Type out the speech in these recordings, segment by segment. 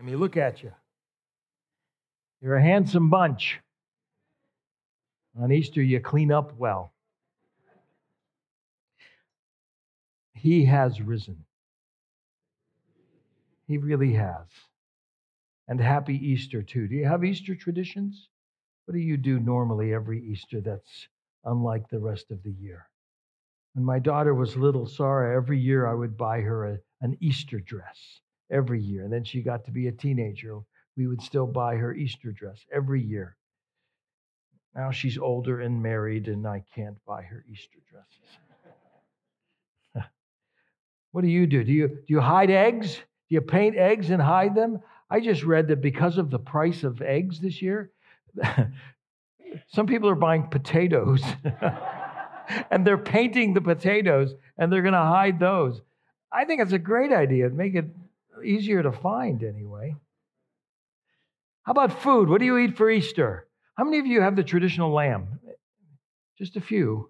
Let me look at you. You're a handsome bunch. On Easter, you clean up well. He has risen. He really has. And happy Easter, too. Do you have Easter traditions? What do you do normally every Easter that's unlike the rest of the year? When my daughter was little, Sarah, every year I would buy her an Easter dress. Every year. And then she got to be a teenager. We would still buy her Easter dress every year. Now she's older and married, and I can't buy her Easter dresses. What do? Do you hide eggs? Do you paint eggs and hide them? I just read that because of the price of eggs this year, some people are buying potatoes and they're painting the potatoes and they're going to hide those. I think it's a great idea. It'd make it easier to find anyway. How about food? What do you eat for Easter? How many of you have the traditional lamb? Just a few.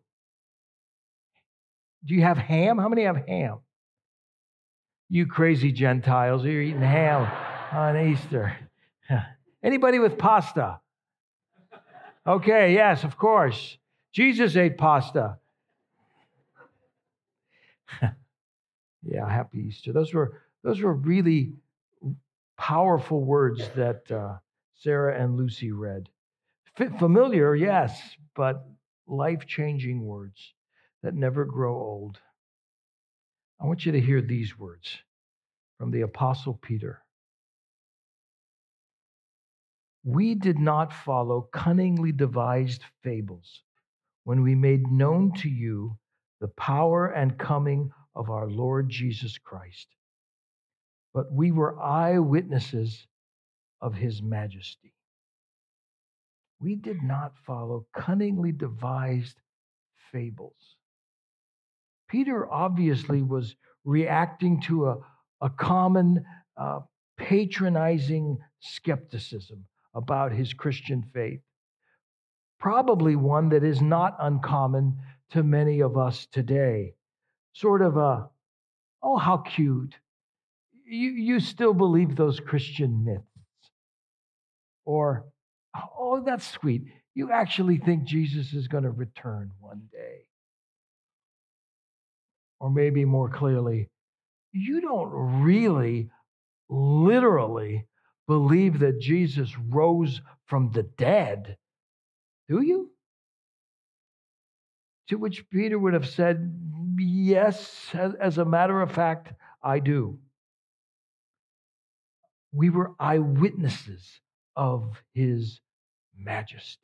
Do you have ham? How many have ham? You crazy Gentiles, you're eating ham on Easter. Anybody with pasta? Okay, yes, of course. Jesus ate pasta. Yeah, happy Easter. Those were really powerful words that Sarah and Lucy read. Familiar, yes, but life-changing words that never grow old. I want you to hear these words from the Apostle Peter. We did not follow cunningly devised fables when we made known to you the power and coming of our Lord Jesus Christ, but we were eyewitnesses of his majesty. We did not follow cunningly devised fables. Peter obviously was reacting to a common patronizing skepticism about his Christian faith. Probably one that is not uncommon to many of us today. Sort of oh, how cute. You still believe those Christian myths. Or, oh, that's sweet. You actually think Jesus is going to return one day. Or maybe more clearly, you don't really, literally believe that Jesus rose from the dead, do you? To which Peter would have said, yes, as a matter of fact, I do. We were eyewitnesses of his majesty.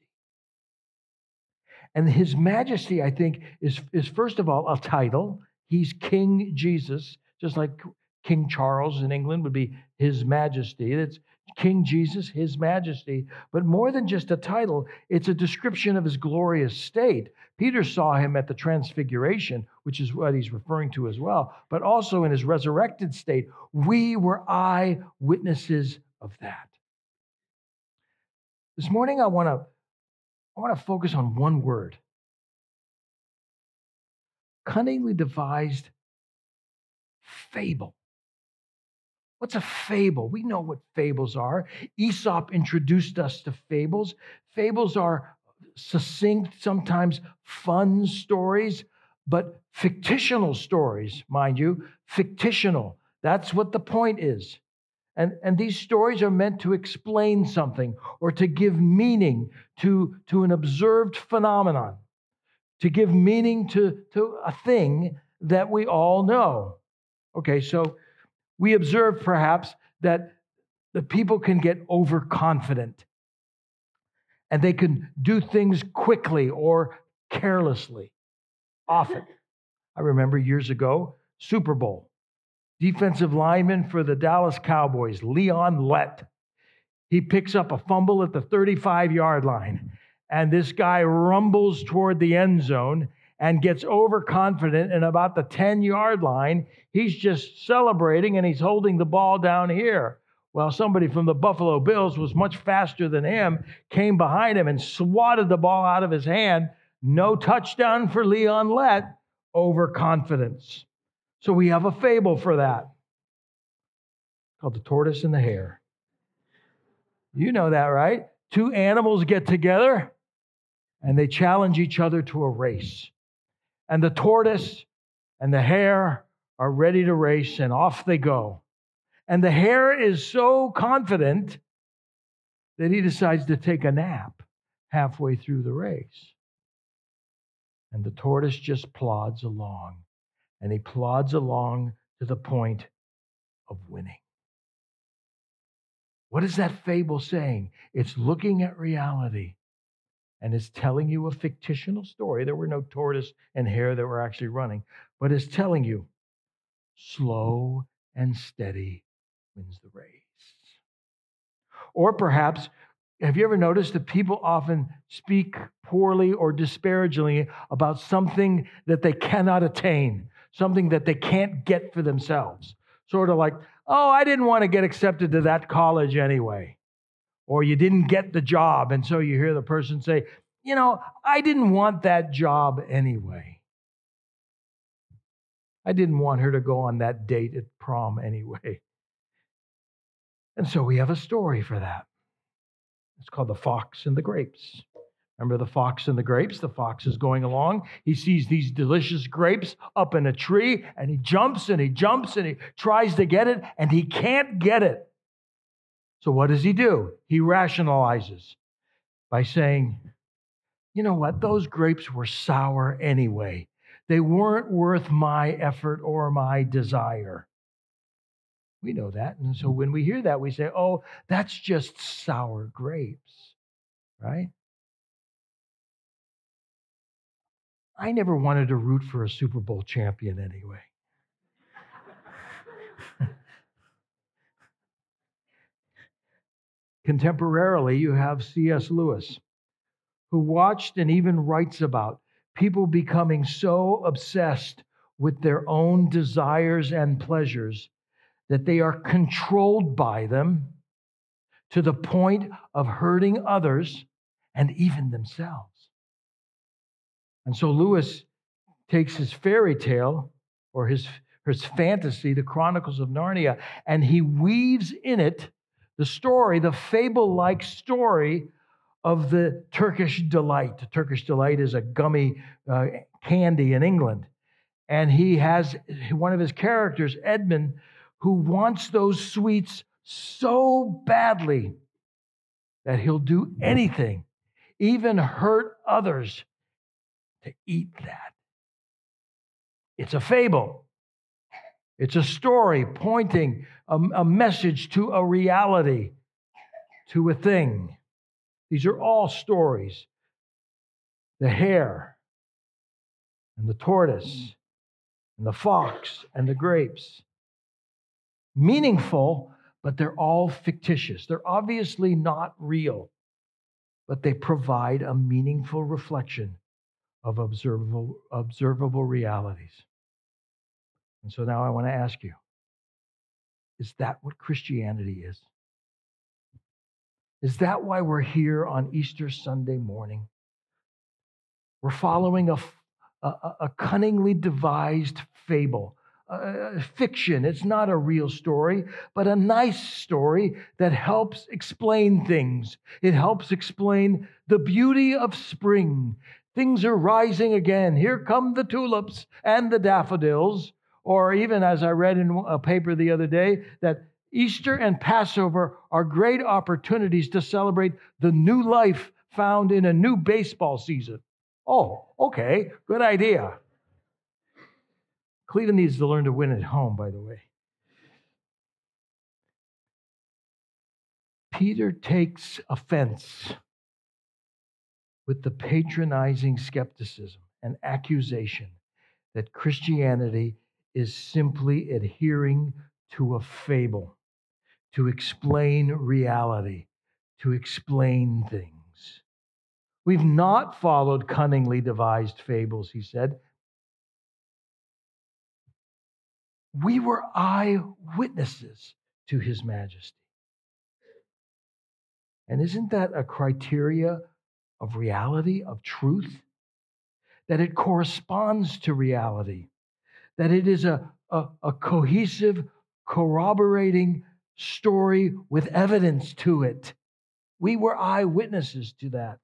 And his majesty, I think, is first of all a title. He's King Jesus, just like King Charles in England would be His Majesty. It's King Jesus, His Majesty. But more than just a title, it's a description of his glorious state. Peter saw him at the Transfiguration, which is what he's referring to as well, but also in his resurrected state. We were eyewitnesses of that. This morning, I want to focus on one word. Cunningly devised fable. What's a fable? We know what fables are. Aesop introduced us to fables. Fables are succinct, sometimes fun stories, but fictional stories, mind you. Fictional. That's what the point is. And these stories are meant to explain something or to give meaning to an observed phenomenon, to give meaning to a thing that we all know. Okay, so we observe perhaps that the people can get overconfident and they can do things quickly or carelessly, often. I remember years ago, Super Bowl, defensive lineman for the Dallas Cowboys, Leon Lett. He picks up a fumble at the 35-yard line, and this guy rumbles toward the end zone and gets overconfident, and about the 10-yard line, he's just celebrating and he's holding the ball down here. Well, somebody from the Buffalo Bills was much faster than him, came behind him and swatted the ball out of his hand. No touchdown for Leon Lett, overconfidence. So we have a fable for that called The Tortoise and the Hare. You know that, right? Two animals get together and they challenge each other to a race. And the tortoise and the hare are ready to race, and off they go. And the hare is so confident that he decides to take a nap halfway through the race. And the tortoise just plods along, and he plods along to the point of winning. What is that fable saying? It's looking at reality, and it's telling you a fictional story. There were no tortoise and hare that were actually running, but it's telling you slow and steady wins the race. Or perhaps, have you ever noticed that people often speak poorly or disparagingly about something that they cannot attain, something that they can't get for themselves? Sort of like, oh, I didn't want to get accepted to that college anyway. Or you didn't get the job, and so you hear the person say, I didn't want that job anyway. I didn't want her to go on that date at prom anyway. And so we have a story for that. It's called The Fox and the Grapes. Remember the fox and the grapes? The fox is going along. He sees these delicious grapes up in a tree, and he jumps and he jumps and he tries to get it, and he can't get it. So what does he do? He rationalizes by saying, you know what? Those grapes were sour anyway. They weren't worth my effort or my desire. We know that. And so when we hear that, we say, oh, that's just sour grapes, right? I never wanted to root for a Super Bowl champion anyway. Contemporarily, you have C.S. Lewis, who watched and even writes about people becoming so obsessed with their own desires and pleasures that they are controlled by them to the point of hurting others and even themselves. And so Lewis takes his fairy tale or his fantasy, the Chronicles of Narnia, and he weaves in it the story, the fable-like story of the Turkish Delight. The Turkish Delight is a gummy candy in England. And he has one of his characters, Edmund, who wants those sweets so badly that he'll do anything, even hurt others, to eat that. It's a fable. It's a story pointing a message to a reality, to a thing. These are all stories. The hare and the tortoise and the fox and the grapes. Meaningful, but they're all fictitious. They're obviously not real, but they provide a meaningful reflection of observable realities. And so now I want to ask you, is that what Christianity is? Is that why we're here on Easter Sunday morning? We're following a cunningly devised fable, fiction. It's not a real story, but a nice story that helps explain things. It helps explain the beauty of spring. Things are rising again. Here come the tulips and the daffodils. Or even as I read in a paper the other day, that Easter and Passover are great opportunities to celebrate the new life found in a new baseball season. Oh, okay, good idea. Cleveland needs to learn to win at home, by the way. Peter takes offense with the patronizing skepticism and accusation that Christianity is simply adhering to a fable, to explain reality, to explain things. We've not followed cunningly devised fables, he said. We were eyewitnesses to his majesty. And isn't that a criteria of reality, of truth? That it corresponds to reality. That it is a cohesive, corroborating story with evidence to it. We were eyewitnesses to that.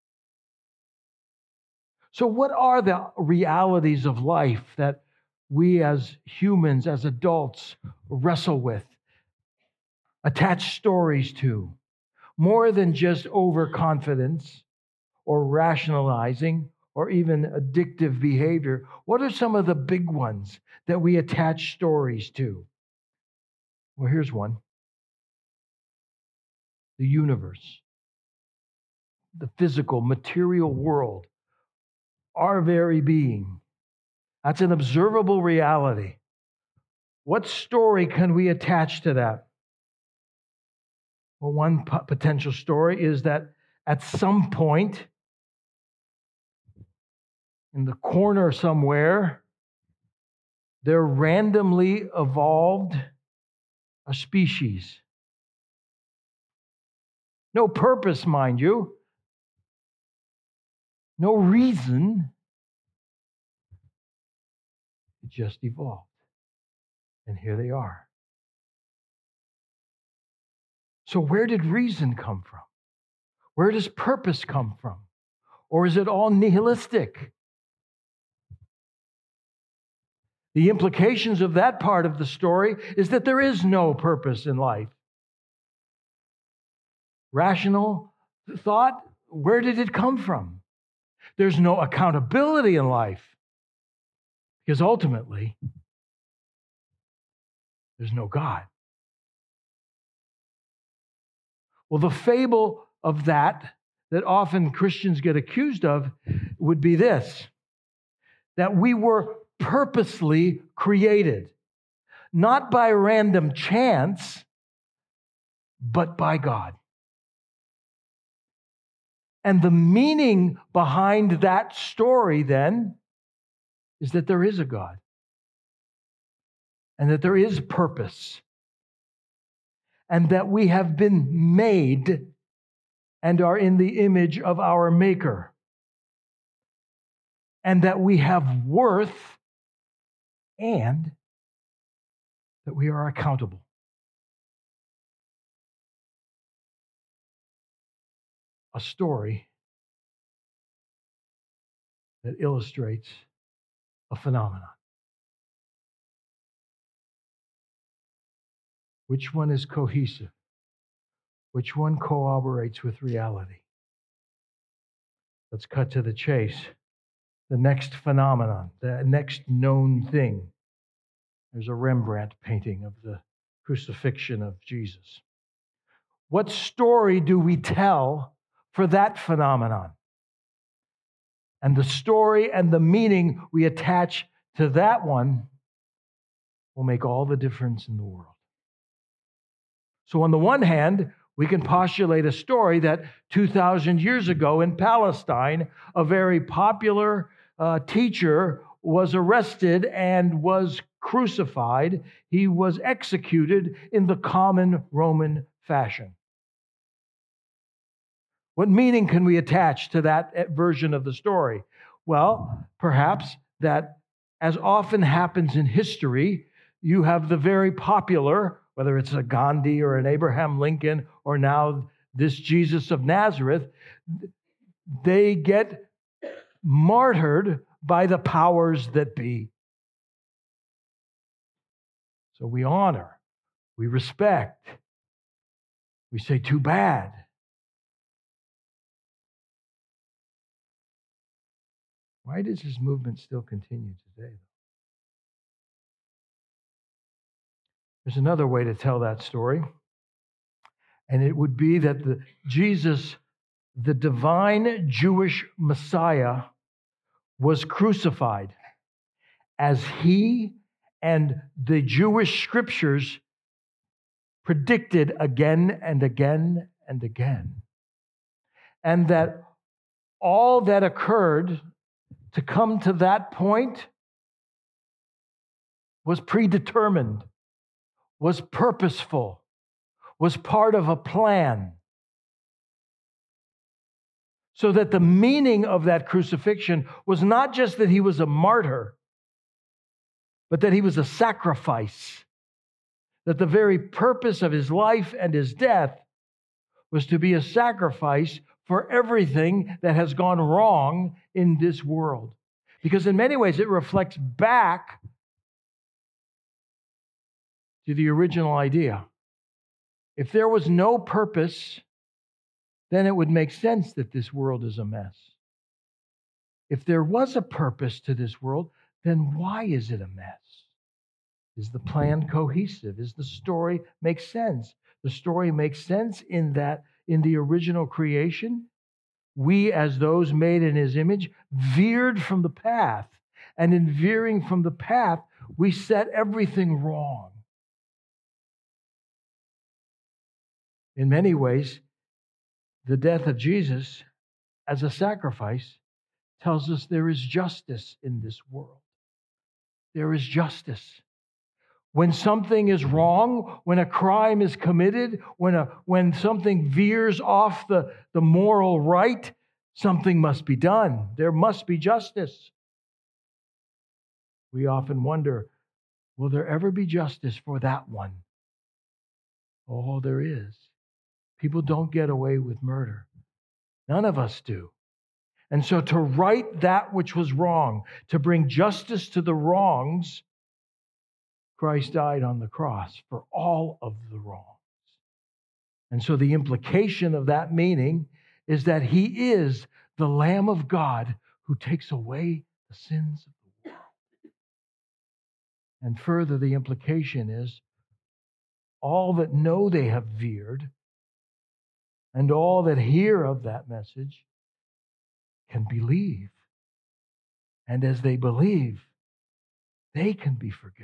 So what are the realities of life that we as humans, as adults, wrestle with, attach stories to? More than just overconfidence or rationalizing or even addictive behavior, what are some of the big ones that we attach stories to? Well, here's one. The universe, the physical, material world, our very being. That's an observable reality. What story can we attach to that? Well, one potential story is that at some point, in the corner somewhere, there randomly evolved a species. No purpose, mind you. No reason. It just evolved. And here they are. So where did reason come from? Where does purpose come from? Or is it all nihilistic? The implications of that part of the story is that there is no purpose in life. Rational thought, where did it come from? There's no accountability in life because ultimately, there's no God. Well, the fable of that often Christians get accused of would be this, that we were purposely created, not by random chance, but by God. And the meaning behind that story then is that there is a God and that there is purpose and that we have been made and are in the image of our Maker and that we have worth and that we are accountable. A story that illustrates a phenomenon. Which one is cohesive? Which one corroborates with reality? Let's cut to the chase. The next phenomenon, the next known thing. There's a Rembrandt painting of the crucifixion of Jesus. What story do we tell for that phenomenon? And the story and the meaning we attach to that one will make all the difference in the world. So on the one hand, we can postulate a story that 2,000 years ago in Palestine, a very popular teacher was arrested and was crucified. He was executed in the common Roman fashion. What meaning can we attach to that version of the story? Well, perhaps that, as often happens in history, you have the very popular, whether it's a Gandhi or an Abraham Lincoln or now this Jesus of Nazareth, they get martyred by the powers that be. So we honor, we respect, we say too bad. Why does this movement still continue today? There's another way to tell that story, and it would be that Jesus, the divine Jewish Messiah, was crucified as he and the Jewish scriptures predicted again and again and again. And that all that occurred to come to that point was predetermined, was purposeful, was part of a plan. So that the meaning of that crucifixion was not just that he was a martyr, but that he was a sacrifice. That the very purpose of his life and his death was to be a sacrifice for everything that has gone wrong in this world. Because in many ways, it reflects back to the original idea. If there was no purpose, then it would make sense that this world is a mess. If there was a purpose to this world, then why is it a mess? Is the plan cohesive? Is the story make sense? The story makes sense in that in the original creation, we as those made in His image veered from the path. And in veering from the path, we set everything wrong. In many ways, the death of Jesus as a sacrifice tells us there is justice in this world. There is justice. When something is wrong, when a crime is committed, when something veers off the moral right, something must be done. There must be justice. We often wonder, will there ever be justice for that one? Oh, there is. People don't get away with murder. None of us do. And so to right that which was wrong, to bring justice to the wrongs, Christ died on the cross for all of the wrongs. And so the implication of that meaning is that He is the Lamb of God who takes away the sins of the world. And further, the implication is all that know they have veered and all that hear of that message can believe. And as they believe, they can be forgiven.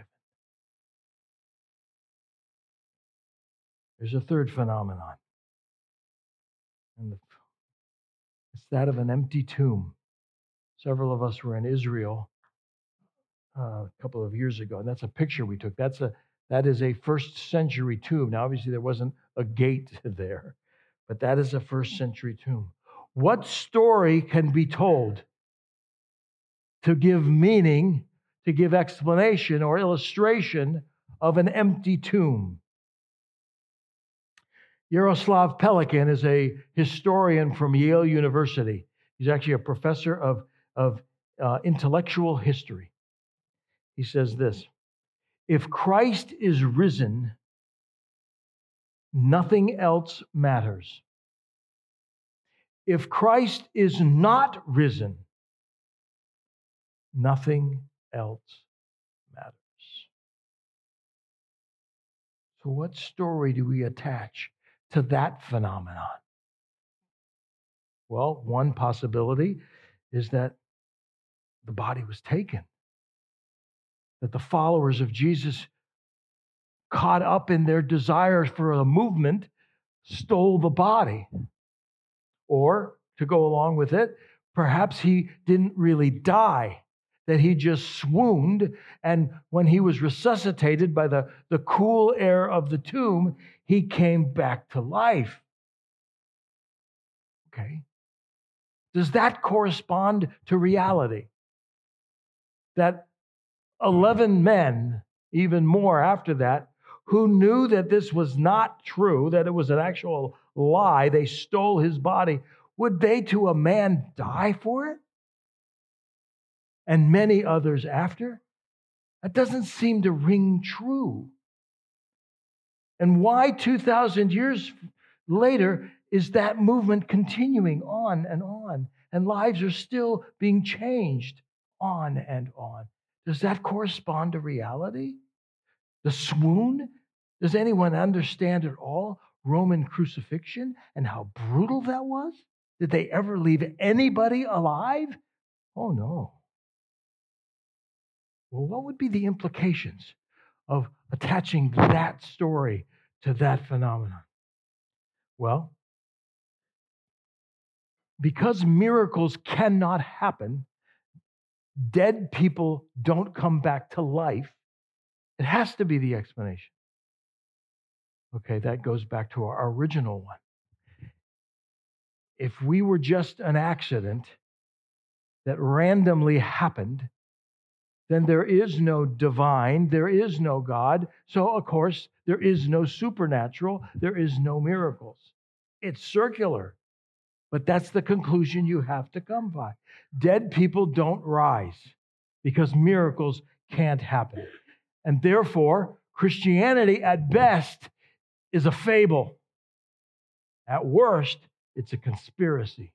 There's a third phenomenon. And it's that of an empty tomb. Several of us were in Israel a couple of years ago, and that's a picture we took. That is a first century tomb. Now, obviously, there wasn't a gate there, but that is a first century tomb. What story can be told to give meaning, to give explanation or illustration of an empty tomb? Yaroslav Pelikan is a historian from Yale University. He's actually a professor of intellectual history. He says this: if Christ is risen, nothing else matters. If Christ is not risen, nothing else matters. So what story do we attach to that phenomenon? Well, one possibility is that the body was taken, that the followers of Jesus, caught up in their desire for a movement, stole the body. Or, to go along with it, perhaps he didn't really die, that he just swooned, and when he was resuscitated by the cool air of the tomb, he came back to life. Okay. Does that correspond to reality? That 11 men, even more after that, who knew that this was not true, that it was an actual lie, they stole his body, would they to a man die for it? And many others after? That doesn't seem to ring true. And why 2,000 years later is that movement continuing on, and lives are still being changed on and on? Does that correspond to reality? The swoon? Does anyone understand at all Roman crucifixion and how brutal that was? Did they ever leave anybody alive? Oh, no. Well, what would be the implications of attaching that story to that phenomenon? Well, because miracles cannot happen, dead people don't come back to life, it has to be the explanation. Okay, that goes back to our original one. If we were just an accident that randomly happened, then there is no divine, there is no God. So, of course, there is no supernatural, there is no miracles. It's circular, but that's the conclusion you have to come by. Dead people don't rise because miracles can't happen. And therefore, Christianity at best is a fable. At worst, it's a conspiracy.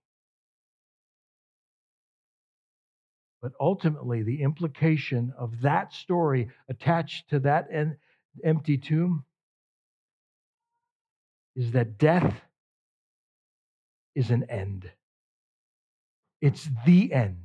But ultimately, the implication of that story attached to that empty tomb is that death is an end. It's the end.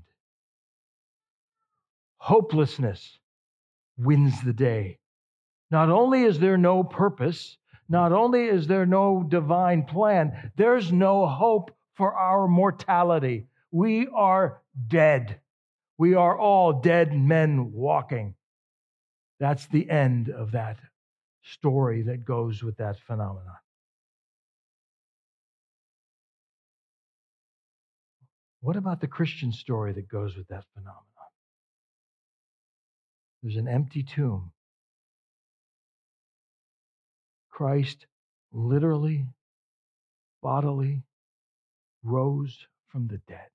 Hopelessness wins the day. Not only is there no purpose, not only is there no divine plan, there's no hope for our mortality. We are dead. We are all dead men walking. That's the end of that story that goes with that phenomenon. What about the Christian story that goes with that phenomenon? There's an empty tomb. Christ literally, bodily rose from the dead.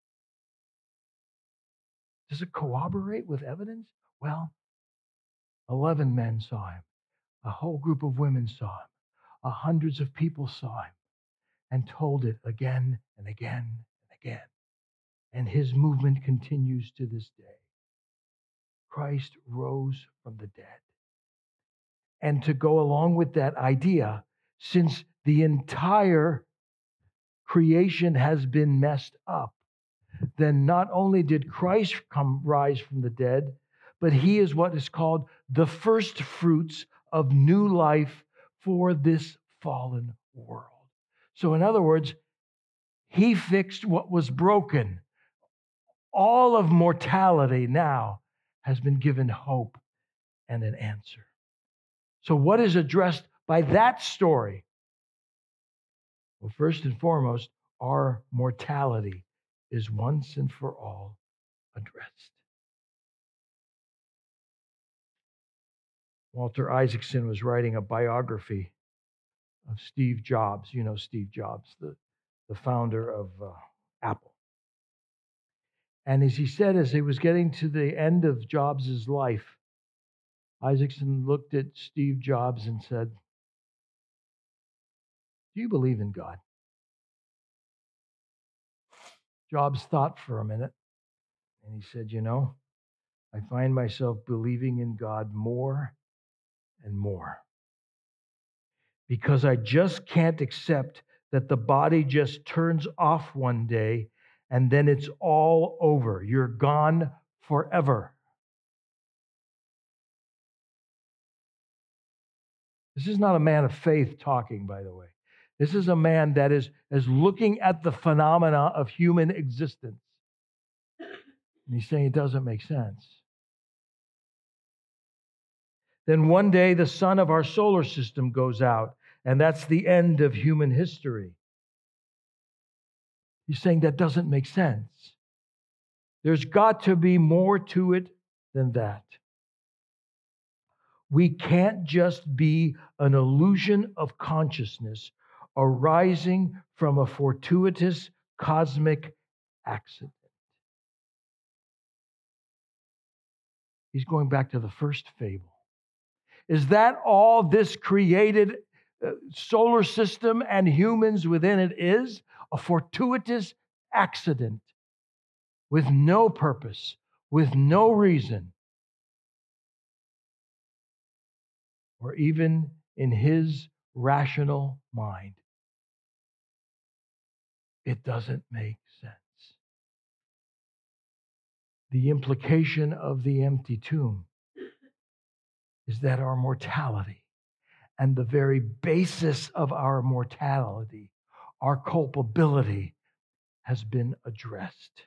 Does it corroborate with evidence? Well, 11 men saw him. A whole group of women saw him. Hundreds of people saw him and told it again and again and again. And his movement continues to this day. Christ rose from the dead. And to go along with that idea, since the entire creation has been messed up, then not only did Christ rise from the dead, but he is what is called the first fruits of new life for this fallen world. So in other words, he fixed what was broken. All of mortality now has been given hope and an answer. So what is addressed by that story? Well, first and foremost, our mortality is once and for all addressed. Walter Isaacson was writing a biography of Steve Jobs. You know Steve Jobs, the founder of Apple. And as he said, as he was getting to the end of Jobs' life, Isaacson looked at Steve Jobs and said, "Do you believe in God?" Jobs thought for a minute, and he said, I find myself believing in God more and more because I just can't accept that the body just turns off one day and then it's all over. You're gone forever. This is not a man of faith talking, by the way. This is a man that is looking at the phenomena of human existence. And he's saying it doesn't make sense. Then one day the sun of our solar system goes out, and that's the end of human history. He's saying that doesn't make sense. There's got to be more to it than that. We can't just be an illusion of consciousness arising from a fortuitous cosmic accident. He's going back to the first fable. Is that all this created solar system and humans within it is? A fortuitous accident with no purpose, with no reason, or even in his rational mind. It doesn't make sense. The implication of the empty tomb is that our mortality and the very basis of our mortality, our culpability, has been addressed.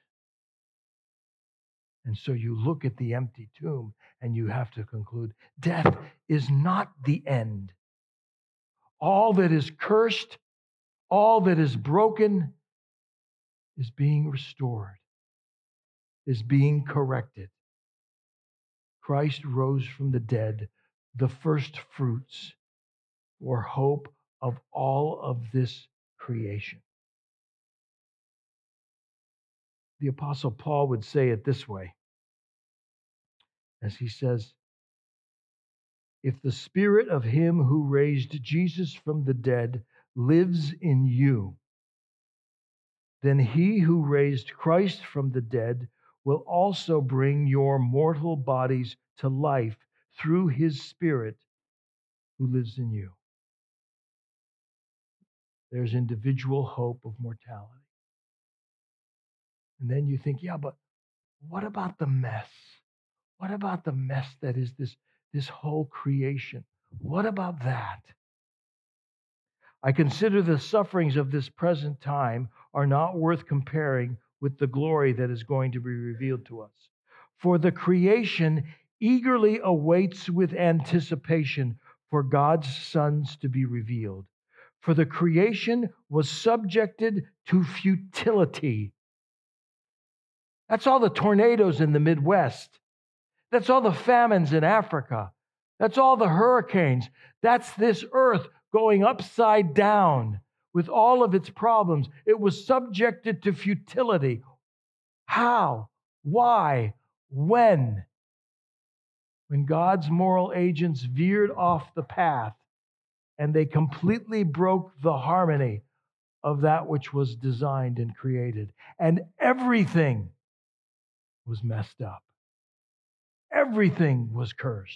And so you look at the empty tomb and you have to conclude death is not the end. All that is cursed, all that is broken is being restored, is being corrected. Christ rose from the dead, the first fruits or hope of all of this creation. The Apostle Paul would say it this way, as he says, if the spirit of him who raised Jesus from the dead lives in you, then he who raised Christ from the dead will also bring your mortal bodies to life through his spirit who lives in you. There's individual hope of mortality. And then you think, yeah, but what about the mess? What about the mess that is this whole creation? What about that? I consider the sufferings of this present time are not worth comparing with the glory that is going to be revealed to us. For the creation eagerly awaits with anticipation for God's sons to be revealed. For the creation was subjected to futility. That's all the tornadoes in the Midwest. That's all the famines in Africa. That's all the hurricanes. That's this earth going upside down with all of its problems. It was subjected to futility. How? Why? When? When God's moral agents veered off the path and they completely broke the harmony of that which was designed and created. And everything was messed up. Everything was cursed.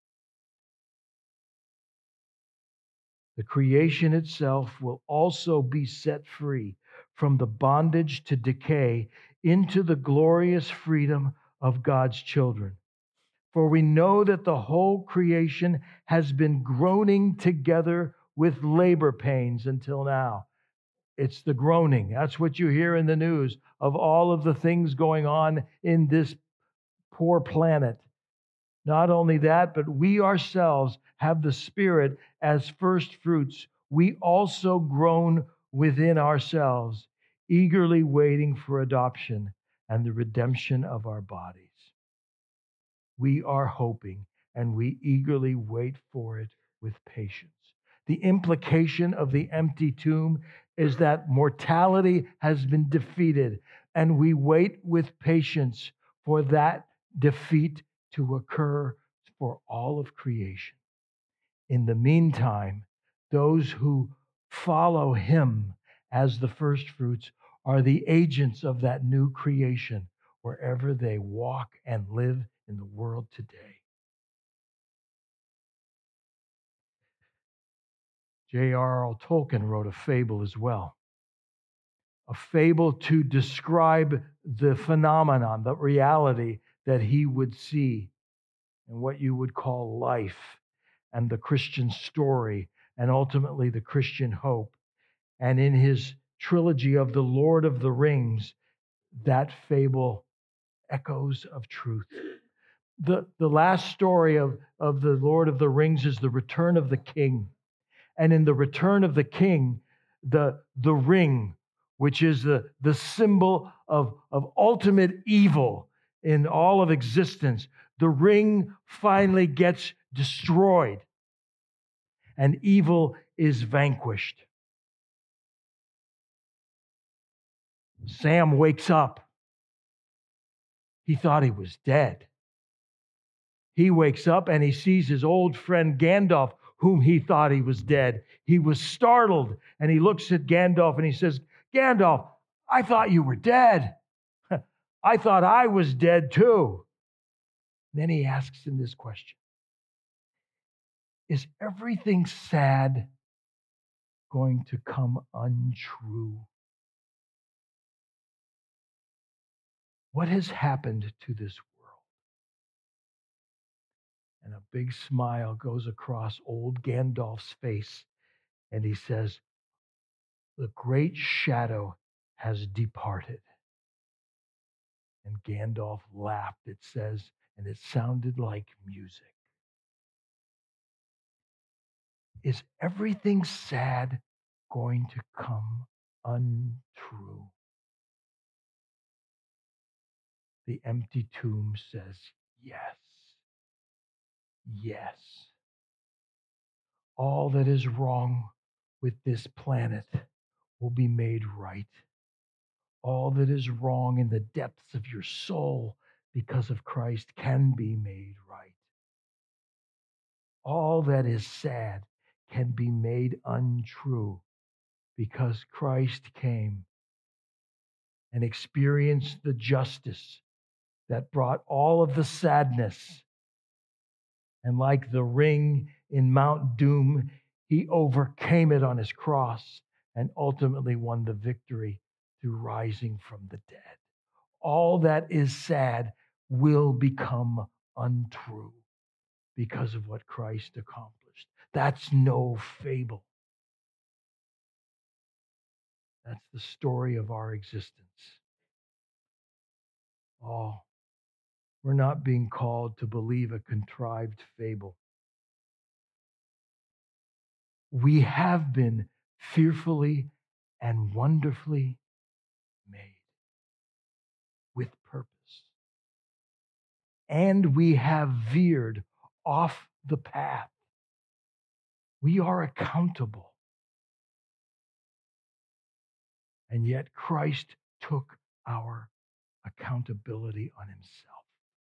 The creation itself will also be set free from the bondage to decay into the glorious freedom of God's children. For we know that the whole creation has been groaning together with labor pains until now. It's the groaning. That's what you hear in the news of all of the things going on in this poor planet. Not only that, but we ourselves have the Spirit as first fruits. We also groan within ourselves, eagerly waiting for adoption and the redemption of our bodies. We are hoping and we eagerly wait for it with patience. The implication of the empty tomb is that mortality has been defeated, and we wait with patience for that defeat to occur for all of creation. In the meantime, those who follow him as the first fruits are the agents of that new creation wherever they walk and live in the world today. J.R.R. Tolkien wrote a fable as well. A fable to describe the phenomenon, the reality that he would see and what you would call life and the Christian story and ultimately the Christian hope. And in his trilogy of The Lord of the Rings, that fable echoes of truth. The last story of The Lord of the Rings is the return of the king. And in the return of the king, the ring, which is the symbol of ultimate evil in all of existence, the ring finally gets destroyed and evil is vanquished. Sam wakes up. He thought he was dead. He wakes up and he sees his old friend Gandalf, whom he thought he was dead. He was startled and he looks at Gandalf and he says, Gandalf, I thought you were dead. I thought I was dead too. And then he asks him this question. Is everything sad going to come untrue? What has happened to this world? And a big smile goes across old Gandalf's face, and he says, the great shadow has departed. And Gandalf laughed, it says, and it sounded like music. Is everything sad going to come untrue? The empty tomb says, yes. Yes. All that is wrong with this planet will be made right. All that is wrong in the depths of your soul because of Christ can be made right. All that is sad can be made untrue because Christ came and experienced the justice that brought all of the sadness. And like the ring in Mount Doom, he overcame it on his cross and ultimately won the victory through rising from the dead. All that is sad will become untrue because of what Christ accomplished. That's no fable. That's the story of our existence. Oh, we're not being called to believe a contrived fable. We have been fearfully and wonderfully made with purpose. And we have veered off the path. We are accountable. And yet Christ took our accountability on himself.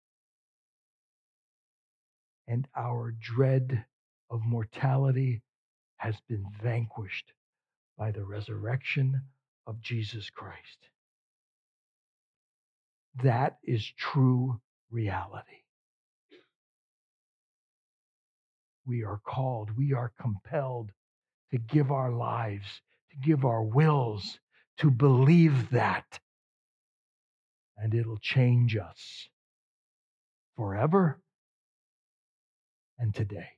And our dread of mortality has been vanquished by the resurrection of Jesus Christ. That is true reality. We are called, we are compelled to give our lives, to give our wills, to believe that. And it'll change us forever and today.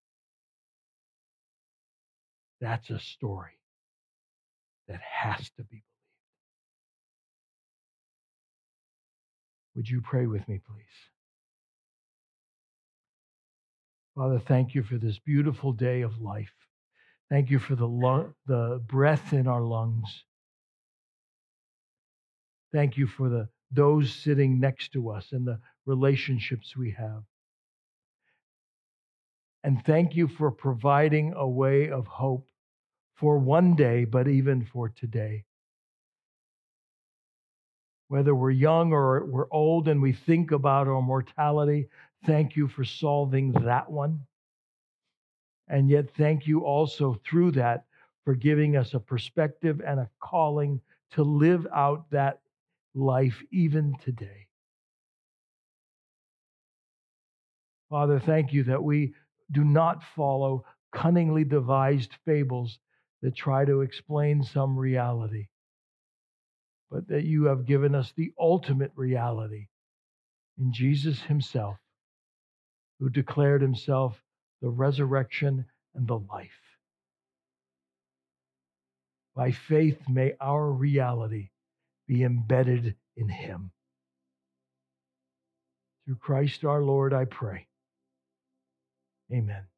That's a story that has to be believed. Would you pray with me, please? Father, thank you for this beautiful day of life. Thank you for the breath in our lungs. Thank you for those sitting next to us and the relationships we have. And thank you for providing a way of hope for one day, but even for today. Whether we're young or we're old and we think about our mortality, thank you for solving that one. And yet, thank you also through that for giving us a perspective and a calling to live out that life even today. Father, thank you that we do not follow cunningly devised fables that try to explain some reality, but that you have given us the ultimate reality in Jesus himself, who declared himself the resurrection and the life. By faith, may our reality be embedded in him. Through Christ our Lord, I pray. Amen.